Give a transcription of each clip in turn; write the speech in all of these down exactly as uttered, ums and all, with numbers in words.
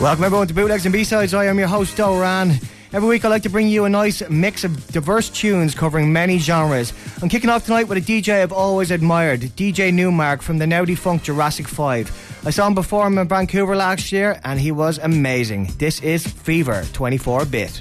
Welcome everyone to Bootlegs and B-Sides. I am your host, Doran. Every week I like to bring you a nice mix of diverse tunes covering many genres. I'm kicking off tonight with a D J I've always admired, D J Newmark from the now defunct Jurassic five. I saw him perform in Vancouver last year and he was amazing. This is Fever twenty-four bit.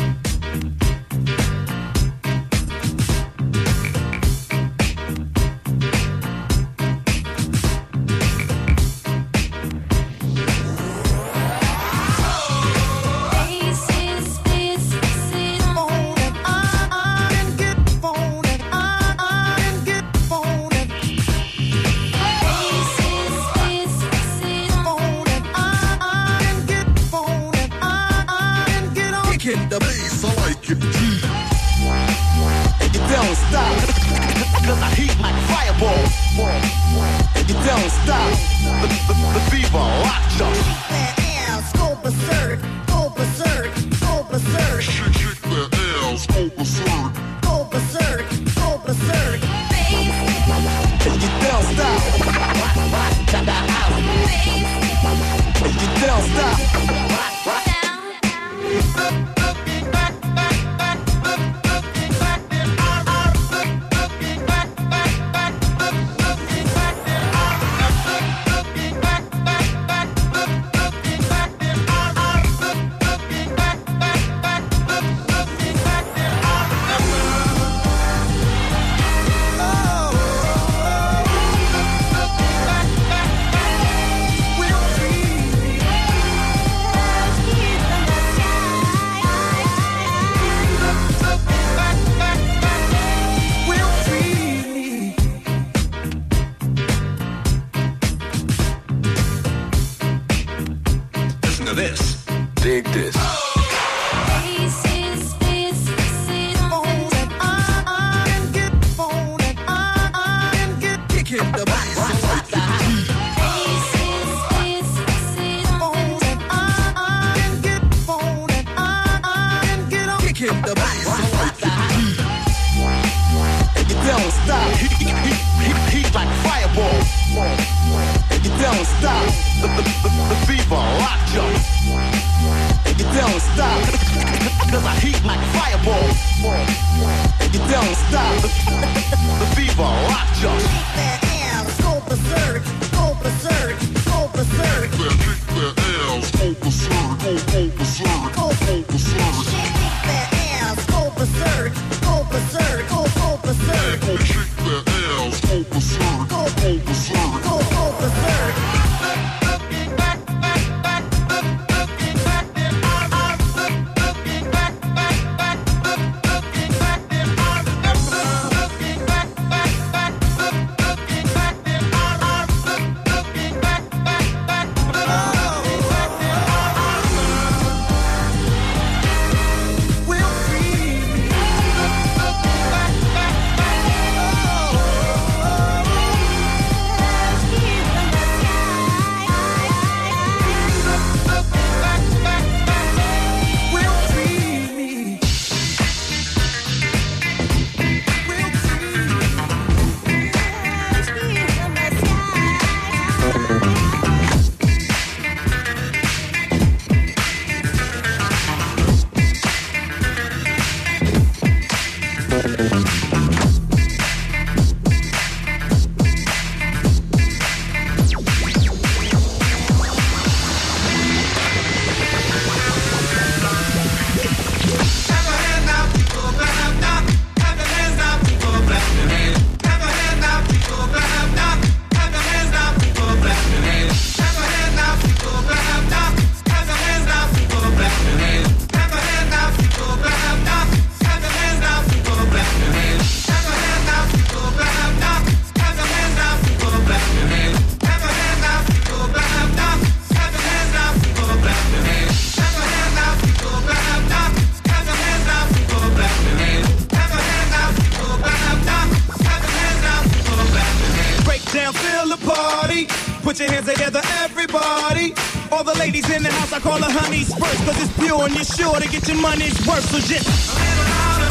Put your hands together, everybody. All the ladies in the house, I call the honeys first, cause it's pure and you're sure to get your money's worth. So just a little louder.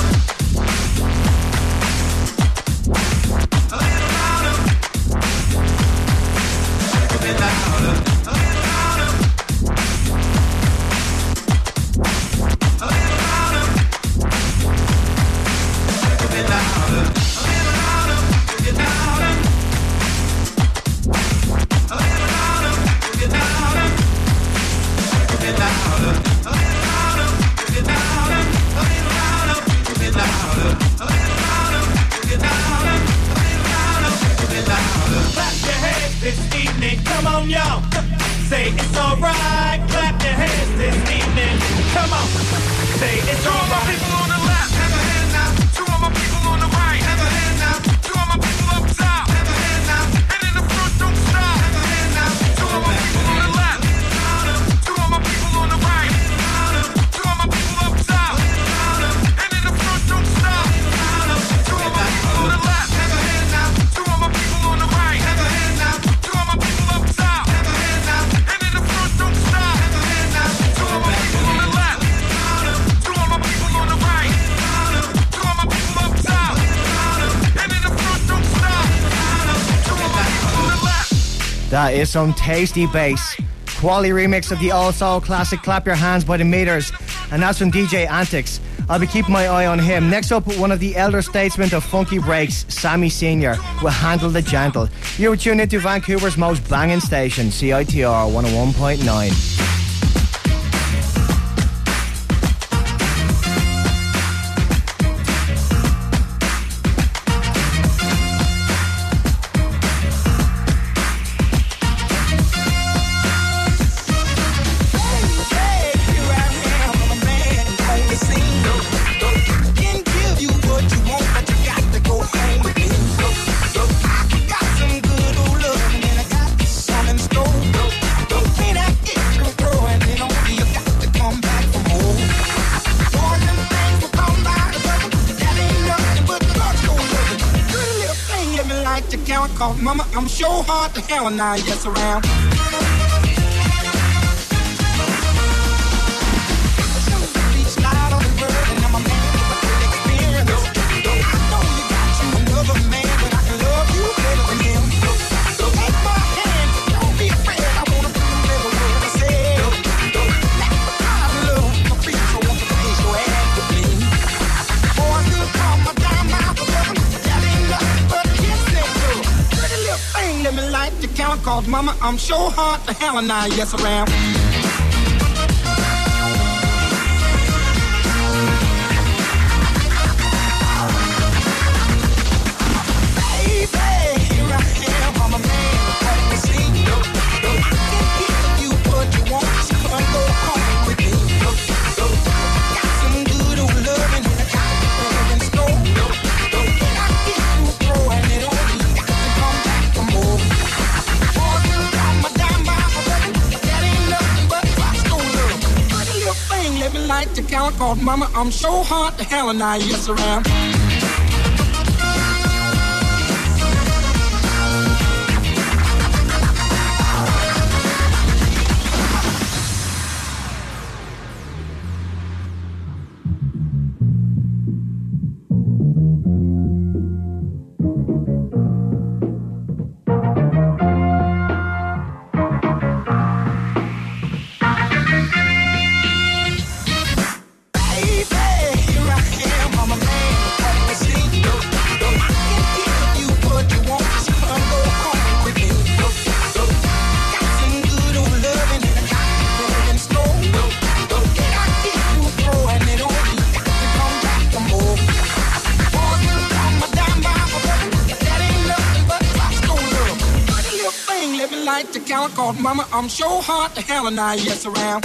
A little louder. A little bit louder. A little louder. Say it's all my people on the left. Have a hand now. To all my people on the right. Have a hand now. To all my people up top. Have a hand now. And in the front, don't stop. Have a hand now. To all my people on the left. To all my people on the right. To all my people up top. And in the front, don't stop. To all my people on the left. Have a hand now. To all my people on the right. Have a hand now. To all my people up top. Have a hand now. And in the front, don't stop. Have a hand now. To all my people on the left. To all my people on the right. To all my people up top. And in the front, don't stop. To all my people on the left. That is some tasty bass. Quality remix of the All Soul classic Clap Your Hands by the Meters, and that's from D J Antics. I'll be keeping my eye on him. Next up, one of the elder statesmen of funky breaks, Sammy Senior, will handle the gentle. You're tuned into Vancouver's most banging station, C I T R one oh one point nine. Cause mama, I'm sure hard to hell and I yes around. Slide on the road and I'm a man with a good experience. I know you got you another man, but I can love you better than him. So take my hand, don't be afraid. I wanna prove every word I said. Let the God love my feet, so want to face your ass with me. Boy, you call my dime out of heaven. That ain't nothing but a kiss and love. Pretty little thing, let me light the count, cause mama, I'm sure hard to hell and I yes around. Like to count, cause mama, I'm so hard to hell and I yes around. Like to count, cause mama, I'm so hard to hell and I yes around.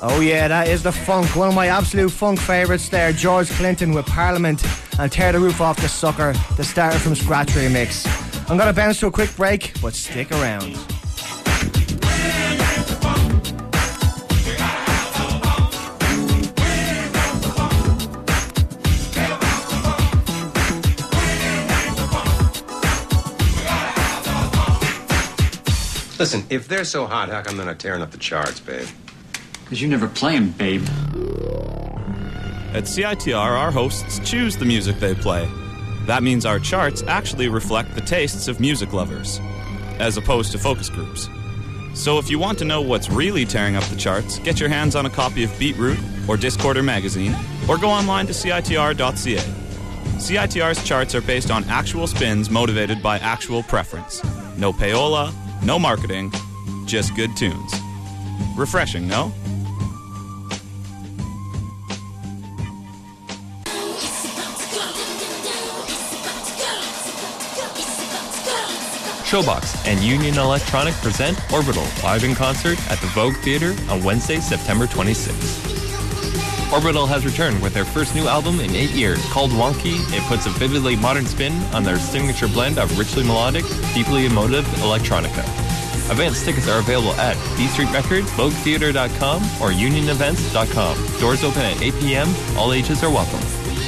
Oh yeah, that is the funk. One of my absolute funk favourites there. George Clinton with Parliament and Tear the Roof Off the Sucker, the Started From Scratch remix. I'm going to bounce to a quick break, but stick around. Listen, if they're so hot, how come they're not tearing up the charts, babe? Because you never play 'em, babe. At C I T R, our hosts choose the music they play. That means our charts actually reflect the tastes of music lovers, as opposed to focus groups. So if you want to know what's really tearing up the charts, get your hands on a copy of Beatroot or Discorder magazine, or go online to C I T R dot C A. C I T R's charts are based on actual spins motivated by actual preference. No payola, no marketing, just good tunes. Refreshing, no? Showbox and Union Electronic present Orbital live in concert at the Vogue Theatre on Wednesday, September twenty-sixth. Orbital has returned with their first new album in eight years. Called Wonky, it puts a vividly modern spin on their signature blend of richly melodic, deeply emotive electronica. Advance tickets are available at B Street Records, Vogue Theatre dot com, or Union Events dot com. Doors open at eight p.m. All ages are welcome.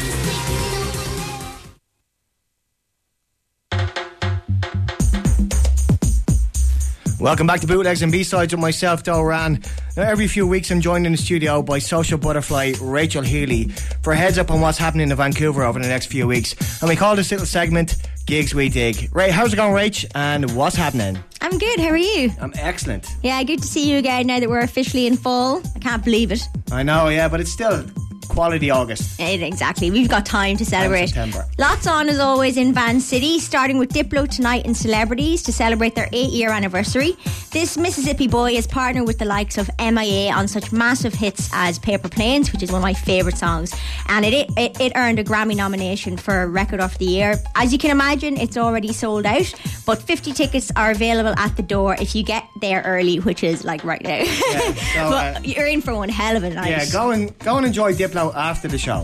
Welcome back to Bootlegs and B-Sides with myself, Doran. Now, every few weeks I'm joined in the studio by Social Butterfly Rachel Healy for a heads up on what's happening in Vancouver over the next few weeks. And we call this little segment Gigs We Dig. Ray, how's it going, Rach? And what's happening? I'm good, how are you? I'm excellent. Yeah, good to see you again now that we're officially in fall. I can't believe it. I know, yeah, but it's still quality August. Yeah, exactly, we've got time to celebrate. September. Lots on as always in Van City, starting with Diplo tonight and Celebrities to celebrate their eight year anniversary. This Mississippi boy has partnered with the likes of M I A on such massive hits as Paper Planes, which is one of my favourite songs, and it, it it earned a Grammy nomination for Record of the Year. As you can imagine, it's already sold out, but fifty tickets are available at the door if you get there early, which is like right now. Yeah, so, but uh, you're in for one hell of a night. Yeah, go and, go and enjoy Diplo after the show.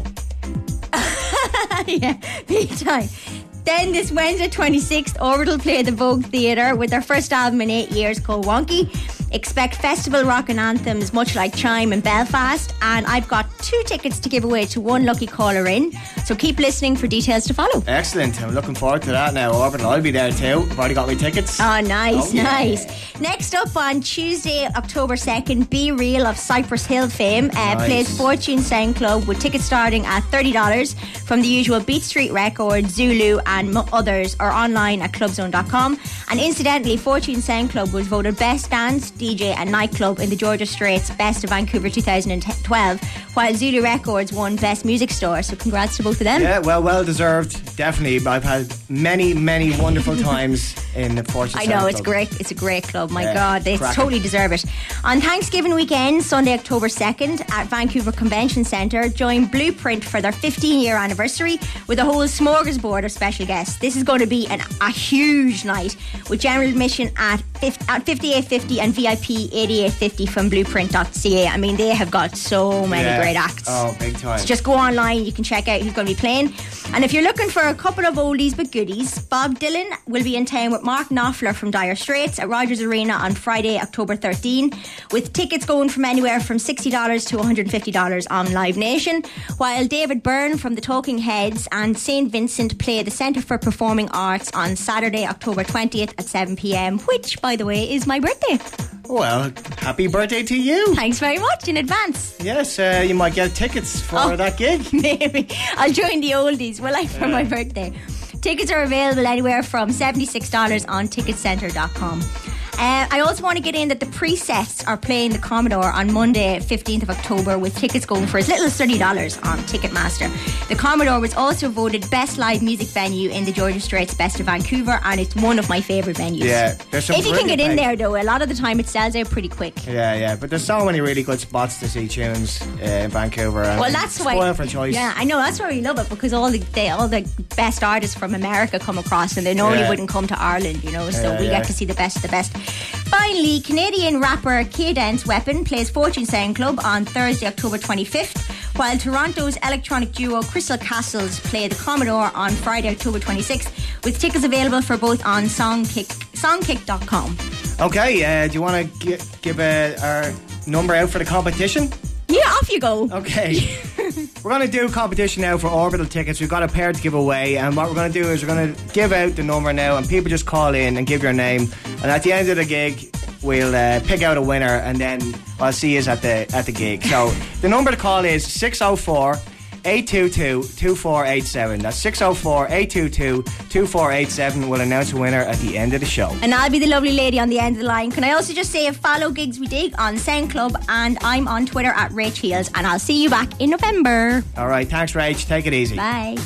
Yeah, big time. Then this Wednesday twenty-sixth, Orbital play at the Vogue Theatre with their first album in eight years called Wonky. Expect festival rock and anthems much like Chime and Belfast, and I've got two tickets to give away to one lucky caller in, so keep listening for details to follow. Excellent, I'm looking forward to that now. Orbital, I'll be there too. I've already got my tickets. Oh, nice, Oh, yeah. nice. Next up on Tuesday, October second, Be Real of Cypress Hill fame uh, Nice. plays Fortune Sound Club with tickets starting at thirty dollars from the usual Beat Street Records, Zulu and m- others, or online at clubzone dot com. And incidentally, Fortune Sound Club was voted Best Dance, D J and Nightclub in the Georgia Straits Best of Vancouver twenty twelve, while Zulu Records won Best Music Store, so congrats to both of them. Yeah, well, well deserved. Definitely. I've had many, many wonderful times in the Fortune I Sound know, it's Club. great. It's a great club. My Yeah, God, they cracking. totally deserve it. On Thanksgiving weekend, Sunday, October second, at Vancouver Convention Centre, join Blueprint for their fifteen year anniversary with a whole smorgasbord of special guests. This is going to be an, a huge night with general admission at, at fifty-eight fifty and V I P eighty-eight fifty from blueprint dot c a. I mean, they have got so many Yeah. great acts. Oh, big time. So just go online, you can check out who's going to be playing. And if you're looking for a couple of oldies but goodies, Bob Dylan will be in town with Mark Knopfler from Dire Straits at Rogers Arena on Friday, October thirteenth, with tickets going from anywhere from sixty dollars to one hundred fifty dollars on Live Nation, while David Byrne from the Talking Heads and Saint Vincent play the Centre for Performing Arts on Saturday, October twentieth at seven p.m, which, by the way, is my birthday. Well, happy birthday to you. Thanks very much in advance. Yes, uh, you might get tickets for Oh. that gig. Maybe I'll join the oldies, will I, for my birthday? Tickets are available anywhere from seventy-six dollars on ticket centre dot com. Uh, I also want to get in that the Presets are playing the Commodore on Monday, fifteenth of October, with tickets going for as little as thirty dollars on Ticketmaster. The Commodore was also voted Best Live Music Venue in the Georgia Straits Best of Vancouver, and it's one of my favourite venues. Yeah, there's some if you can get brilliant in places. there, though, a lot of the time it sells out pretty quick. Yeah, yeah, but there's so many really good spots to see tunes uh, in Vancouver. And Well, that's why. spoiled for choice. Yeah, I know. That's why we love it, because all the they, all the best artists from America come across, and they normally Yeah. wouldn't come to Ireland, you know. So Yeah, we yeah. get to see the best of the best. Finally, Canadian rapper Cadence Weapon plays Fortune Sound Club on Thursday, October twenty-fifth, while Toronto's electronic duo Crystal Castles play the Commodore on Friday, October twenty-sixth, with tickets available for both on songkick, songkick dot com. Okay, uh, do you want to gi- give uh, our number out for the competition? Yeah, off you go. Okay. We're going to do a competition now for Orbital tickets. We've got a pair to give away, and what we're going to do is we're going to give out the number now, and people just call in and give your name, and at the end of the gig we'll uh, pick out a winner, and then I'll see you at the at the gig. So the number to call is six oh four, eight two two, two four eight seven. That's six oh four, eight two two, two four eight seven. We'll announce a winner at the end of the show. And I'll be the lovely lady on the end of the line. Can I also just say follow Gigs We Dig on Sound Club, and I'm on Twitter at Rach Heels, and I'll see you back in November. All right, thanks, Rach. Take it easy. Bye.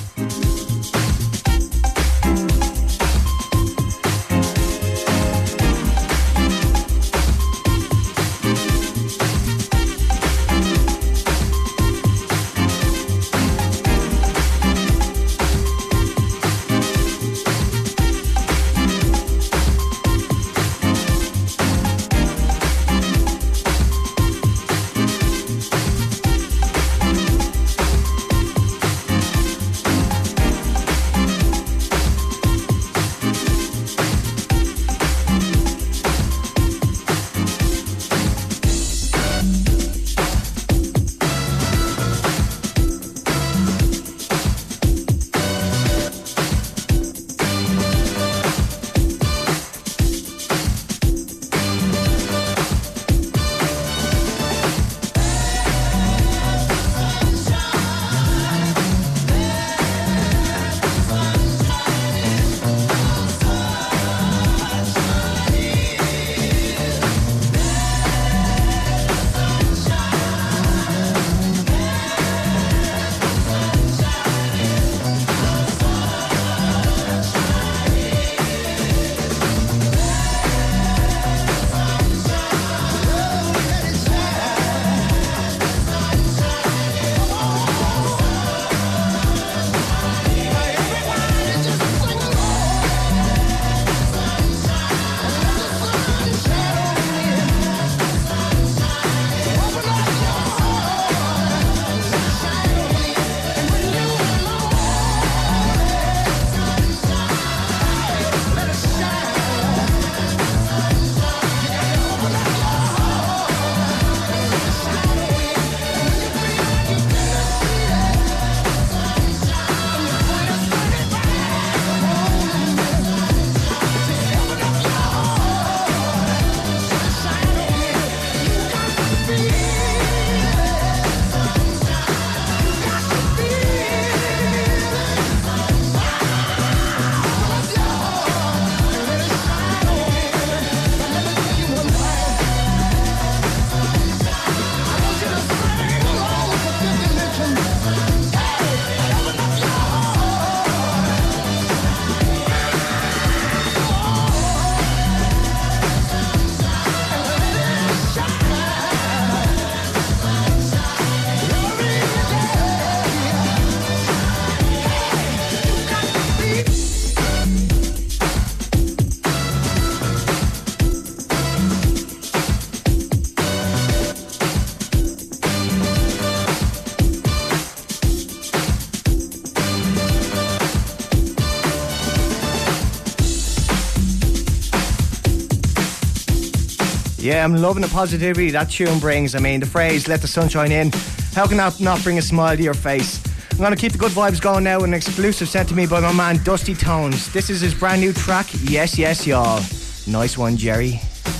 Yeah, I'm loving the positivity that tune brings. I mean, the phrase, let the sunshine in, how can that not bring a smile to your face? I'm going to keep the good vibes going now with an exclusive sent to me by my man Dusty Tones. This is his brand new track, Yes, Yes, Y'all. Nice one, Jerry.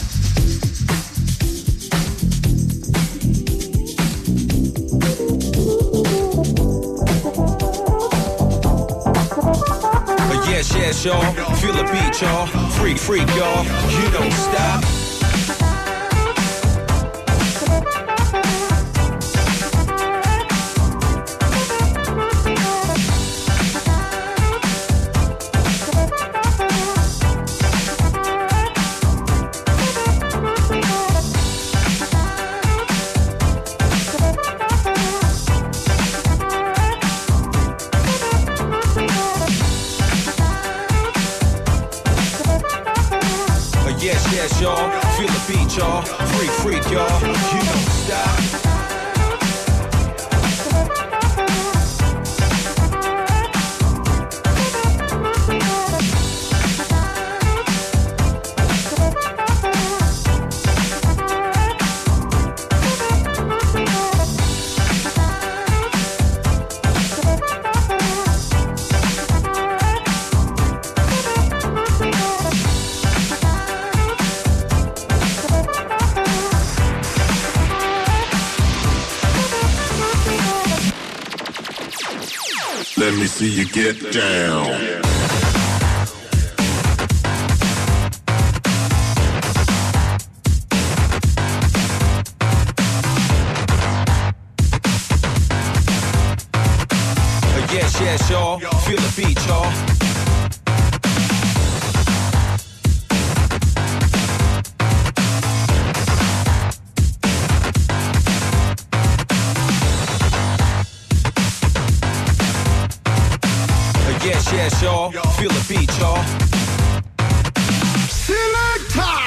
Yes, yes, y'all. Feel the beat, y'all. Freak, freak, y'all. You don't stop. Yes, y'all. Freak, freak, y'all. You don't stop. Let me see you get down. Yes, yes, y'all. Feel the beat, y'all. Yes, yes, y'all. Feel the beat, y'all. Selector!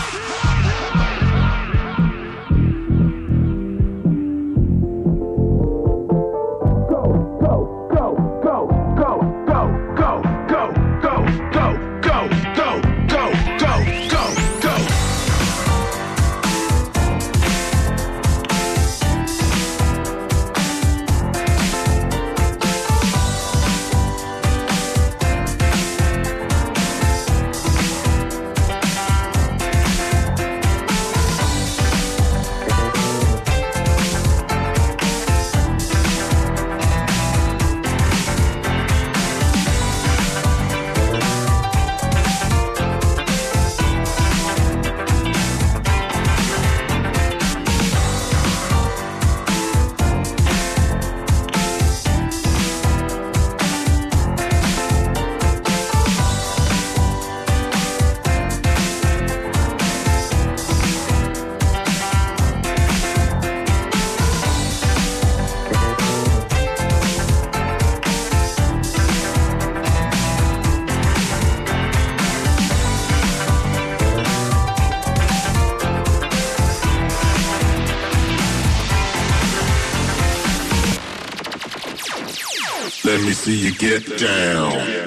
Let me see you get down.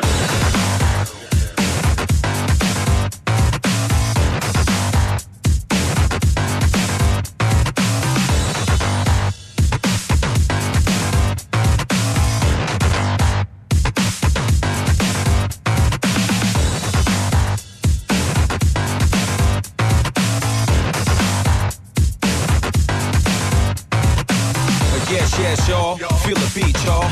Yes, yes, y'all. Feel the beat, y'all.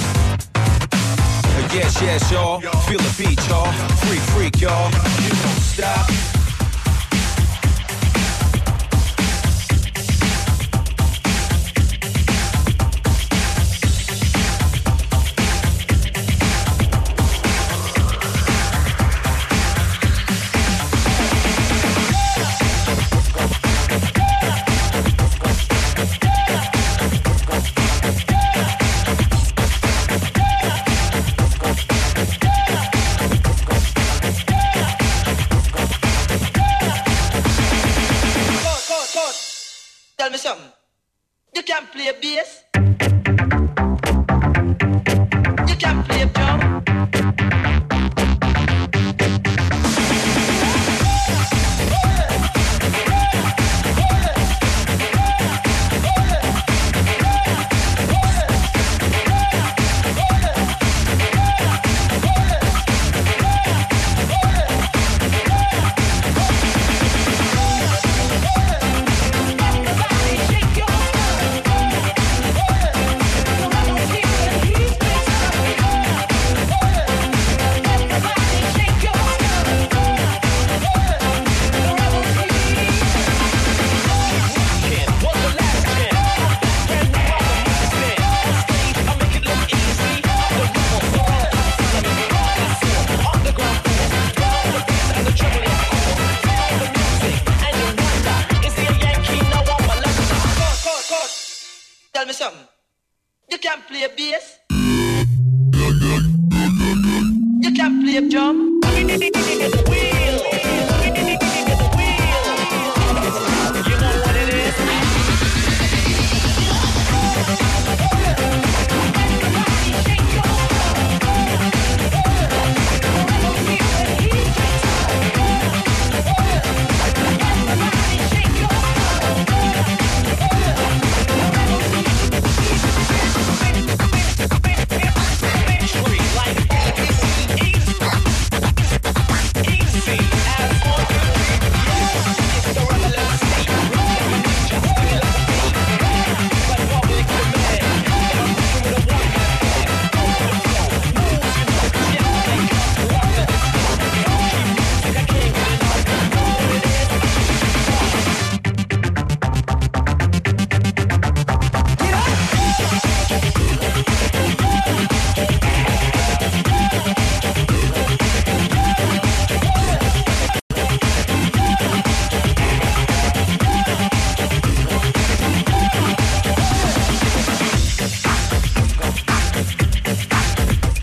Yes, yes, y'all. Feel the beat, y'all. Freak, freak, y'all. You don't stop. Tell me something. You can play bass. You can play drum. Tell me something. You can play bass. You can play drum. You know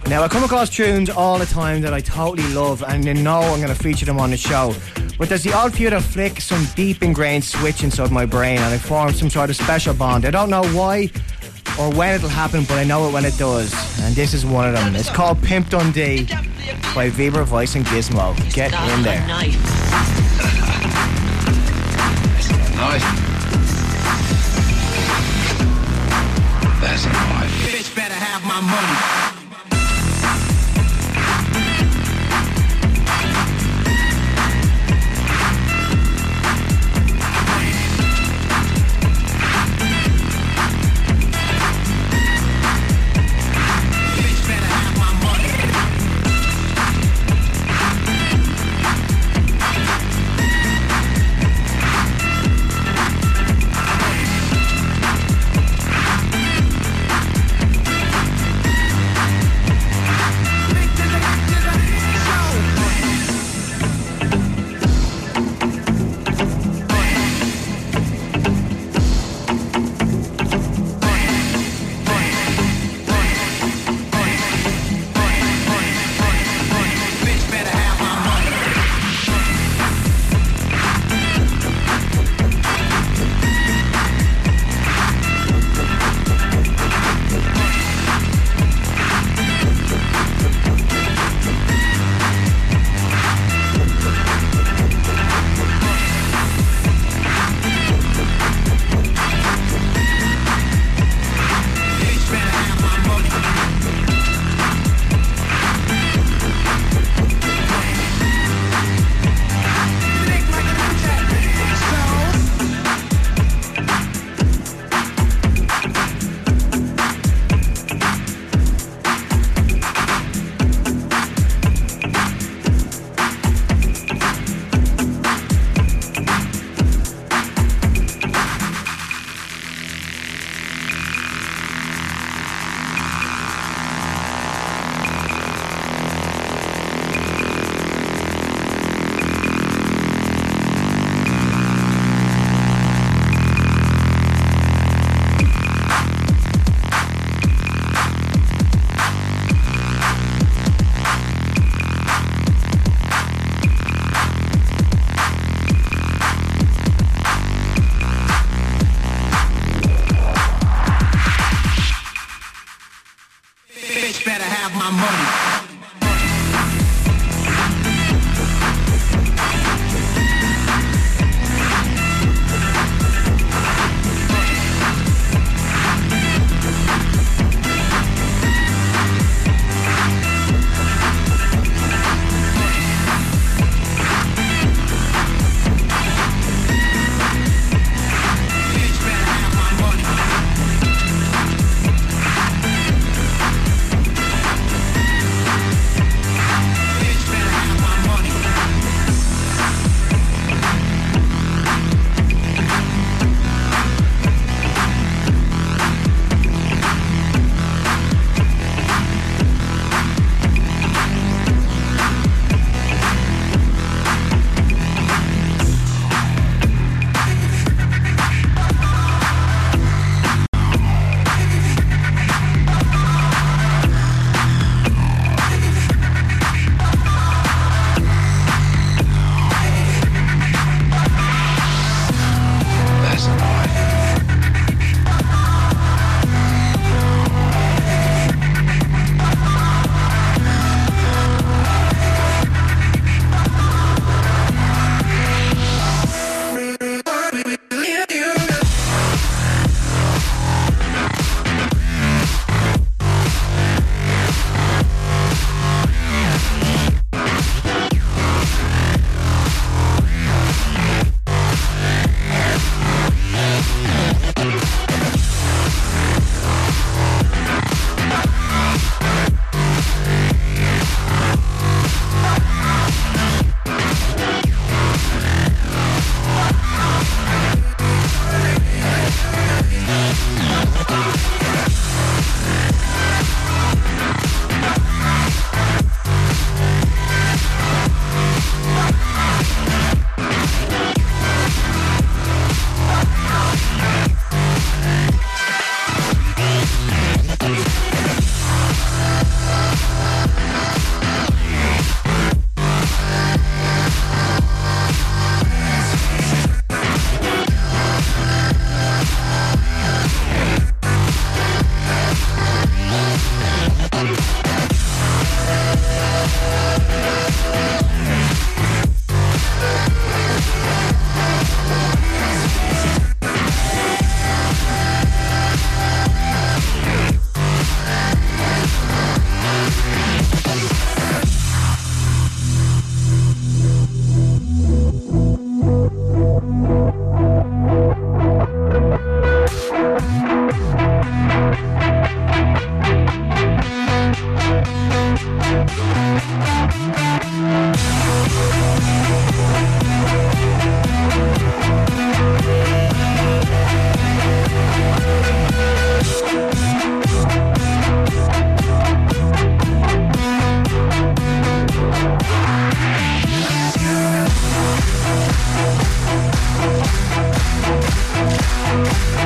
Now, I come across tunes all the time that I totally love, and you know I'm going to feature them on the show. But there's the odd few that flick some deep ingrained switch inside my brain, and I form some sort of special bond. I don't know why or when it'll happen, but I know it when it does. And this is one of them. It's called Pimp Dundee by Vibra Voice and Gizmo. Get in there. Nice. That's a knife. Bitch better have my money.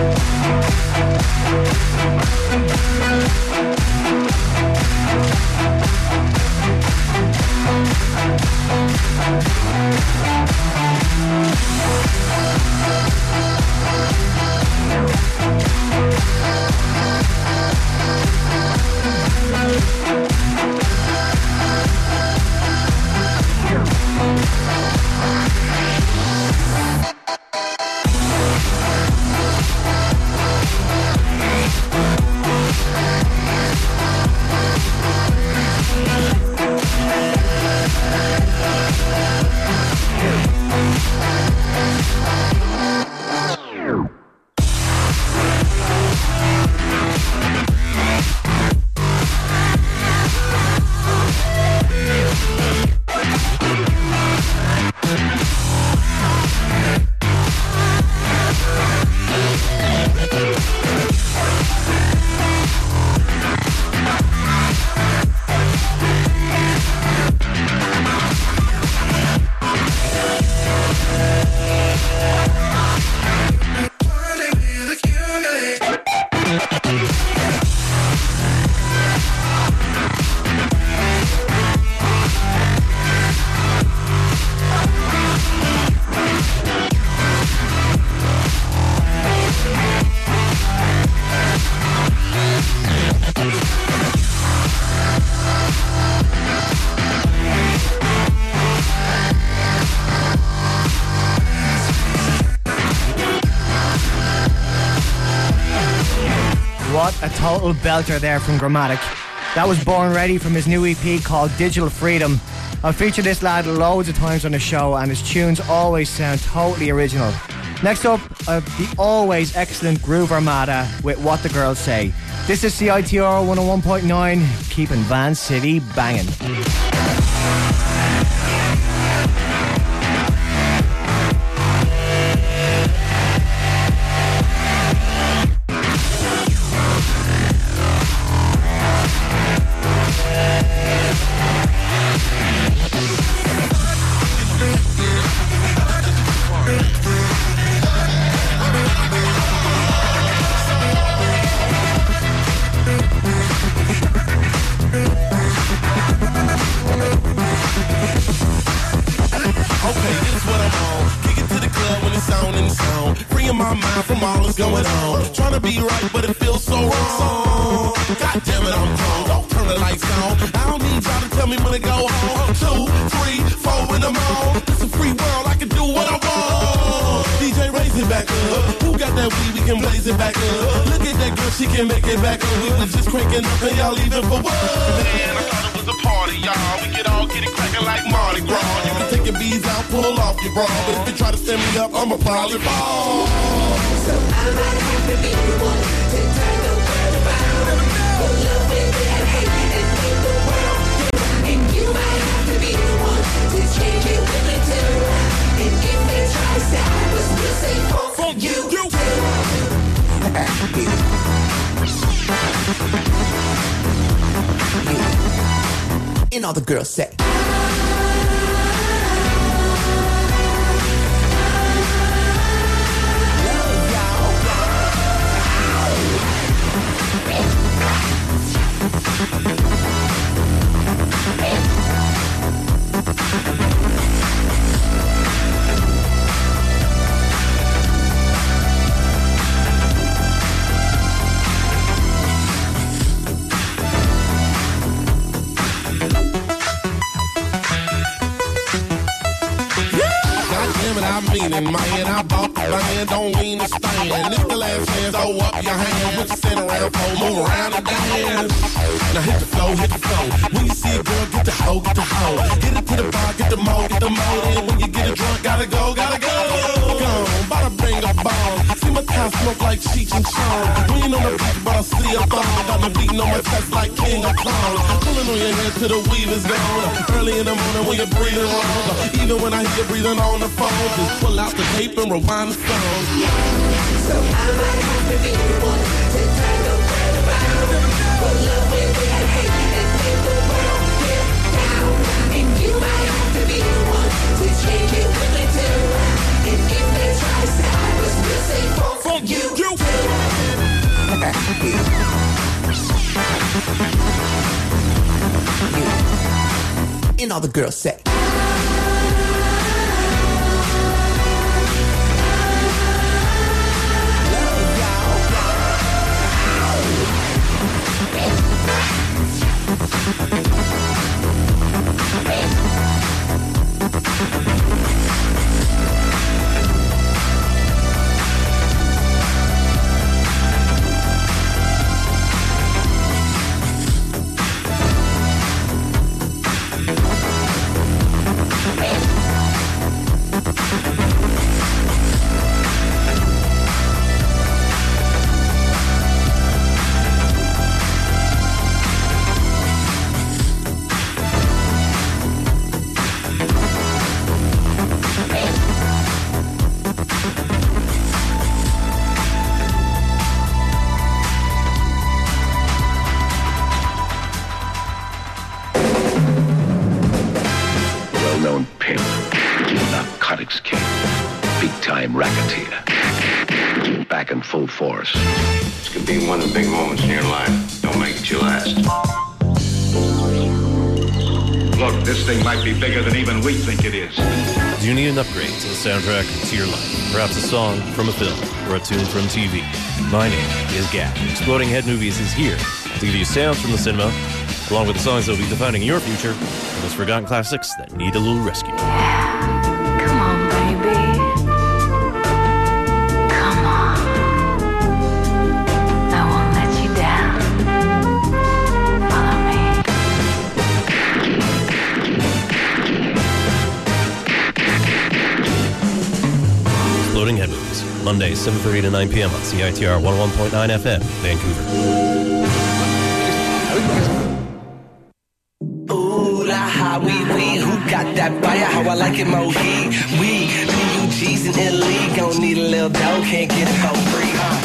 What a total belter there from Grammatic. That was Born Ready from his new E P called Digital Freedom. I've featured this lad loads of times on the show and his tunes always sound totally original. Next up, uh, the always excellent Groove Armada with What the Girls Say. This is C I T R one oh one point nine, keeping Van City banging. Going on, trying to be right, but it feels so wrong. God damn it, I'm grown. Don't turn the lights on. I don't need y'all to tell me when to go home. Two, three, four in the morning. It's a free world, I can do what I want. D J, raise it back up. Who got that weed? We can blaze it back up. Look at that girl, she can make it back up. We was just cranking up and y'all leaving for what? Man, I thought it was a party, y'all. We could all get it cracking like Mardi Gras. You can take your beads out, pull off your bra. But if you try to stand me up, I'ma probably fall. So I might have to be the one to turn the world around. For love with that hate and make the world get. And you might have to be the one to change it when they do. And if they try to stop us, we'll say for you. You do. And all the girls say. In my head, I bought the band, don't mean to stand. It's the last chance, throw up your hand. What you sit around for, move around and dance. Now hit the flow, hit the flow. When you see a girl, get the hoe, get the hoe. Hit it to the bar, get the mo, get the mo. And when you get it drunk, gotta go, gotta go. Gone, about to bring a bomb. See my top smoke like Cheech and Chong. We ain't on the beat, but I see a thong. Got me beating on my chest like King of Kong. Pulling on your head till the weave is gone. Early in the morning when you're breathing wrong. Even when I hear you breathing on the phone, just pull out the tape and rewind the song. So I might have to be the one to turn the world around. For love with that hate and make the world get down. And you might have to be the one to change it when they do. And if they try to stop us, we'll say for you. You. And all the girls say. Well-known pimp, narcotics king, big-time racketeer, back in full force. This could be one of the big moments in your life. Don't make it your last. Look, this thing might be bigger than even we think it is. Do you need an upgrade to the soundtrack to your life? Perhaps a song from a film or a tune from T V? My name is Gap. Exploding Head Movies is here to give you sounds from the cinema, along with the songs that will be defining your future, and those forgotten classics that need a little rescue. Come on, baby. Come on. I won't let you down. Follow me. Exploding Head Movies, Mondays, seven thirty to nine p.m. on C I T R one oh one point nine F M, Vancouver. Ooh, la ha, wee wee, who got that fire? How I like it, mo he, we, P U Gs and L E, gon' need a little dough, can't get it for free, huh?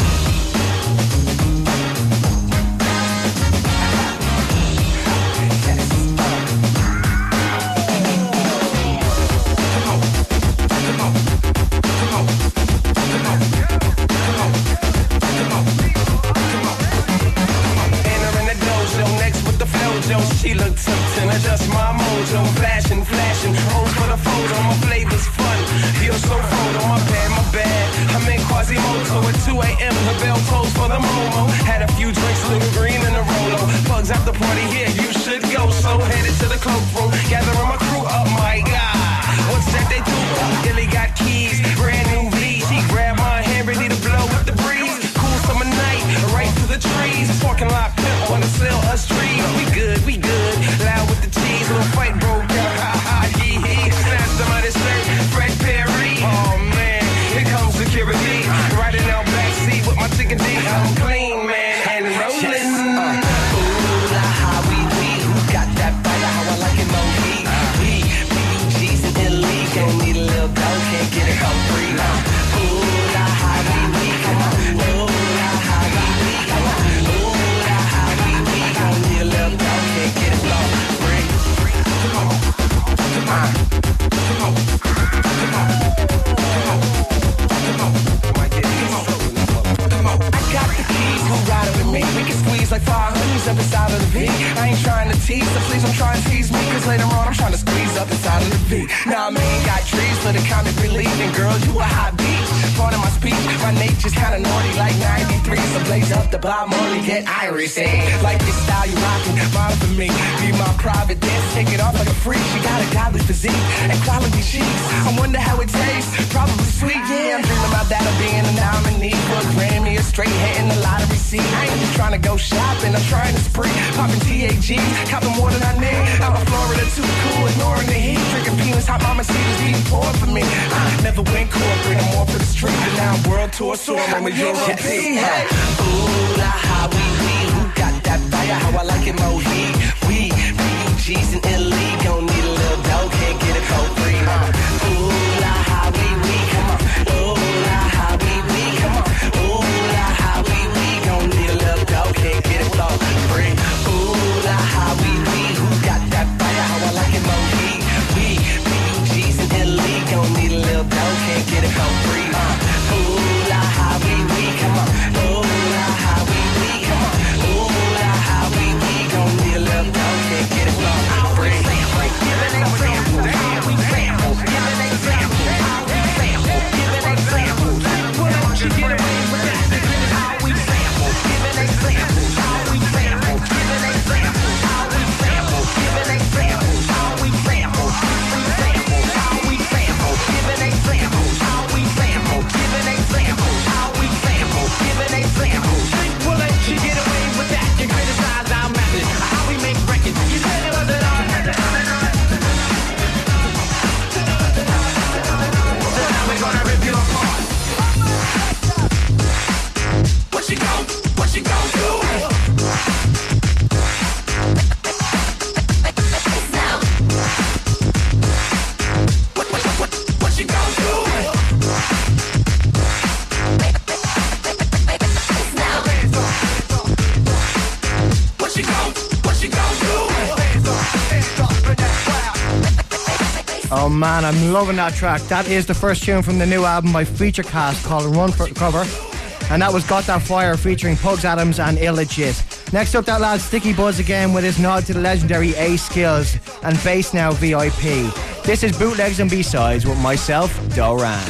She look tempting, adjust my mojo, flashing, flashing, hold for the photo, my flavor's fun, feel so photo, my bad, my bad, I'm in Quasimodo at two a.m., the bell tolls for the Momo, had a few drinks, little green in the Rolo, bugs at the party here, you should go, so headed to the cloakroom, gathering my crew up, my God, what's that they do, Illy got keys, brand new V, she grabbed my hand, ready to blow with the breeze, cool summer night, right through the trees, parking lot pimp on the sell us trees, we good, we good, loud with the cheese, little fight broke out, ha ha, hee hee, snatched them out his shirt, Fred Perry, oh man, here comes security, riding out backseat with my chicken D, I'm clean, man, and rolling, uh, ooh, la ha, wee wee, who got that fire, how I like it, mo he, we, P U Gs and L E, gon' need a little dough, can't get it for free, uh, ooh, la ha, wee wee, come on, ooh, la ha, wee wee, come on, ooh, la ha, wee wee, gon' need a little dough, can't get it for free, come on, come on, come on, come on, come on, come on, might get these come on, I got the keys, who riding with me, we can squeeze like five honeys up inside of the V, I ain't trying to tease, so please don't try and tease me, cause later on I'm trying to squeeze up inside of the V, nah man, got trees for the comic relief, and girl, you a hot beat, part of my speech, my nature's kinda naughty like ninety-three, so blaze up the Bob Marley, get Irish, eh, like this style you rockin', model for me, be my private dance, take it off like a freak, she got a godly physique, and quality cheeks, I wonder how it tastes, probably sweet, yeah, I'm dreaming about that, of being a nominee for a Grammy, a straight hitting the lottery seat, I ain't just trying to go shopping, I'm trying to spree, popping T A Gs, copping more than I need, out of Florida too cool, ignoring the heat, drinking peanuts, hot mama cedars, being poured for me, I never went corporate, I'm more for the street, and now I'm world tour, so I'm with Europe, hey, ooh, la ha, wee wee, who got that fire, how I like it, mo he, we, P U Gs and L E, gon' need a little dough, can't get it for free, uh, ooh, la ha, wee wee, come on, ooh, la ha, wee wee, come on, ooh, la ha, wee wee, gon' need a little dough, can't get it for free, ooh, la ha, wee wee, who got that fire, how I like it, mo he, we, P U Gs and L E, gon' need a little dough, can't get it for free, uh, ooh, la ha, wee wee, come on, ooh, la ha, wee wee, come Oh man, I'm loving that track. That is the first tune from the new album by Feature Cast called Run for Cover. And that was Got That Fire featuring Pugs Adams and Illegit. Next up, that lad Sticky Buzz again with his nod to the legendary A Skills and Bass Now V I P. This is Bootlegs and B-Sides with myself, Doran.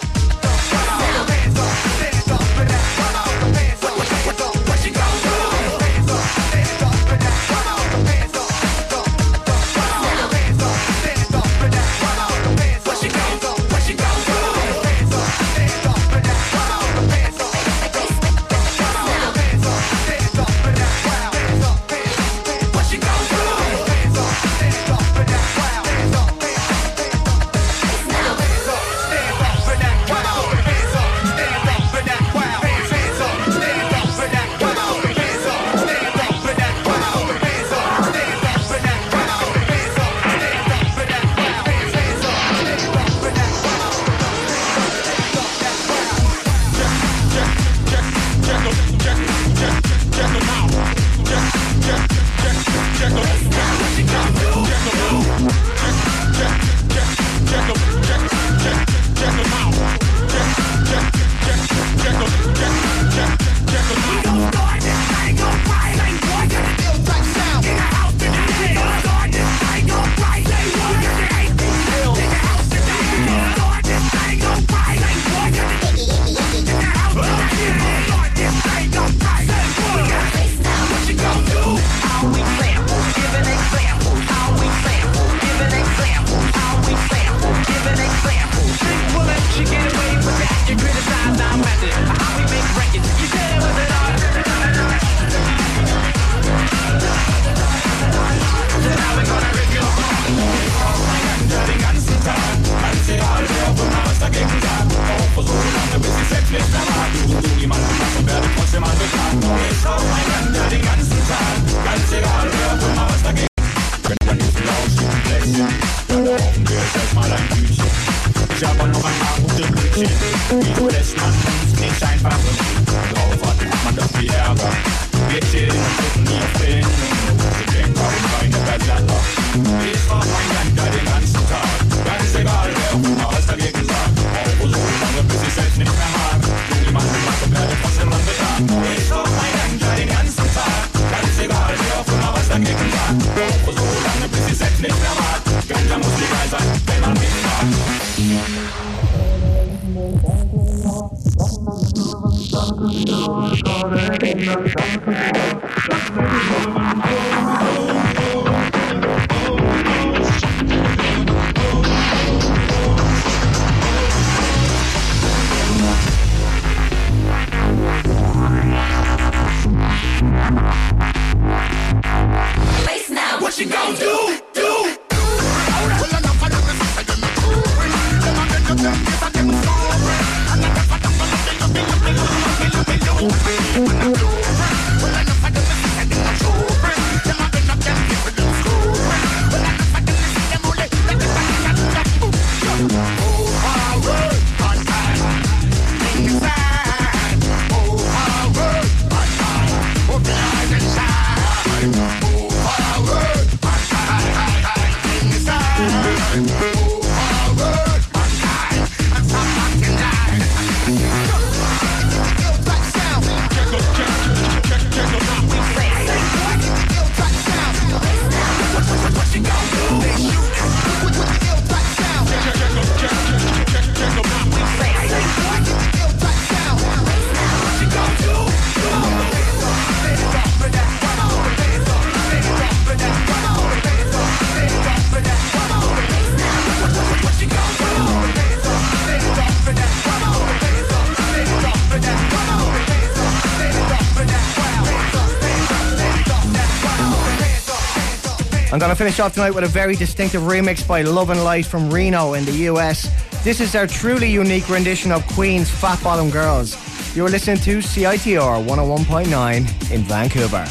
I'm going to finish off tonight with a very distinctive remix by Love and Light from Reno in the U S. This is their truly unique rendition of Queen's Fat Bottom Girls. You're listening to C I T R one oh one point nine in Vancouver.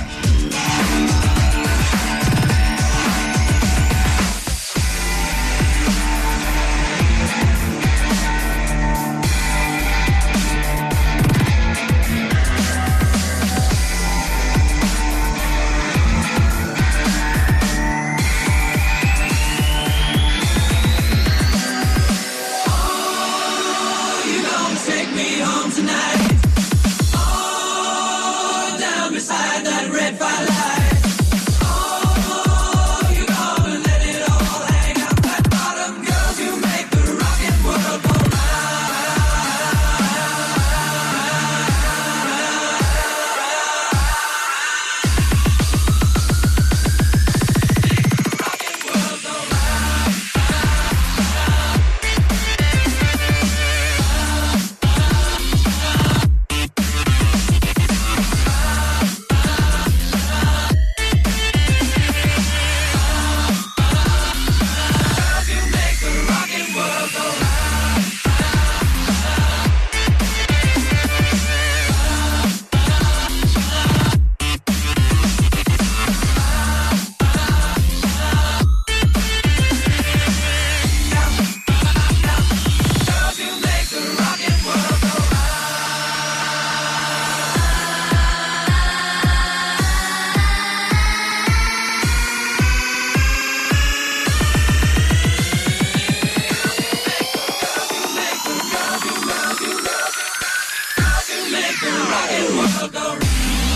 make the rockin' world go round.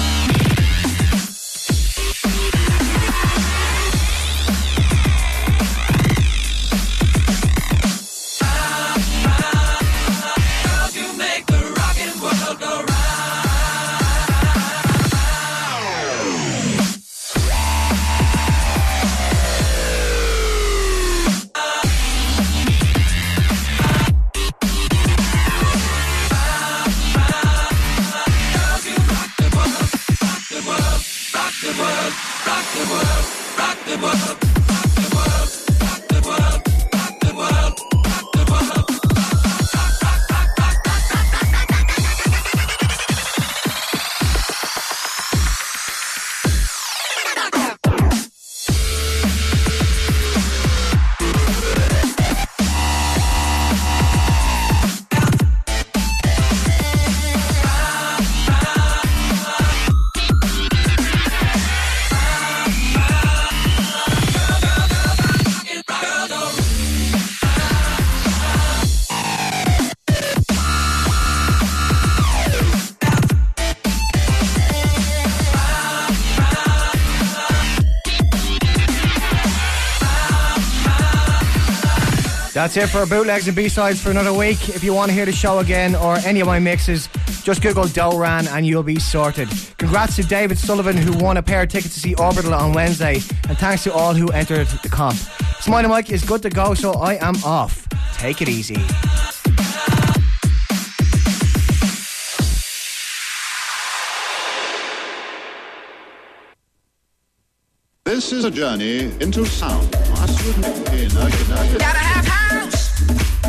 That's it for our bootlegs and B-sides for another week. If you want to hear the show again or any of my mixes, just Google Doran and you'll be sorted. Congrats to David Sullivan who won a pair of tickets to see Orbital on Wednesday, and thanks to all who entered the comp. Smiley Mike is good to go, so I am off. Take it easy. This is a journey into sound. Gotta have house.